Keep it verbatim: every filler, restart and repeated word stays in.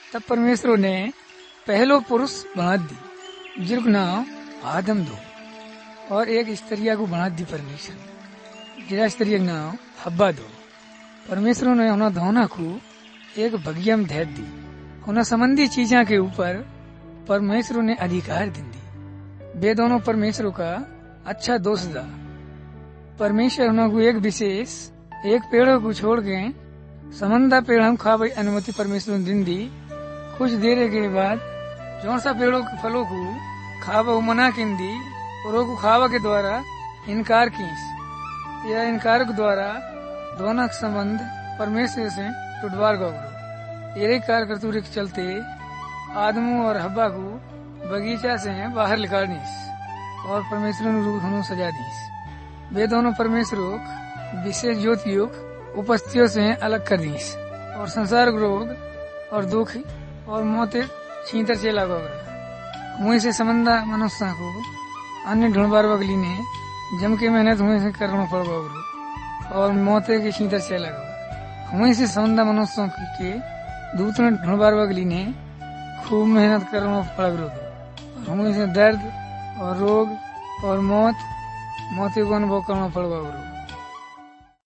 तब परमेश्वर ने पहलो पुरुष बना दी, जिनको नाम आदम दो, और एक स्त्रिया को बना दी परमेश्वर, जिला स्त्रिया नाम हब्बा दो। परमेश्वर ने उन्हें दोनों को एक बगिया में धै दी। उन्हें संबंधी चीजा के ऊपर परमेश्वर ने अधिकार दी दी। वे दोनों परमेश्वर का अच्छा दोस्त दा। परमेश्वर उनको एक विशेष एक पेड़ को छोड़ के समंदा पेड़ हम खावे अनुमति परमेश्वर ने दी। कुछ देर के बाद जौन सा पेड़ों के फलों को खावा मना किन दी और को खावा के द्वारा इनकार की। यह इनकार के द्वारा दोनों संबंध परमेश्वर से टुटवार गए। ये कार्य करतूरे के चलते आदमों और हब्बा को बगीचा से बाहर निकालनी और परमेश्वर ने रूप दोनों सजा दी। वे दोनों परमेश्वर विशेष ज्योतियुक्त उपस्थितियों से अलग कर दी और संसार रोग और दुख और मौत छींतर से लगा। वहीं से संबंधा मनुष्य को अन्य ढूंढबार बगली ने जम के मेहनत हुए से करना पड़ेगा और मौते के छींतर से लगा। वहीं से संबंधा मनुष्यों के दूसरे ढूंढबार बगली ने खूब मेहनत करना पड़ेगा। वहीं से दर्द और रोग और मौत मौत को अनुभव करना पड़ेगा।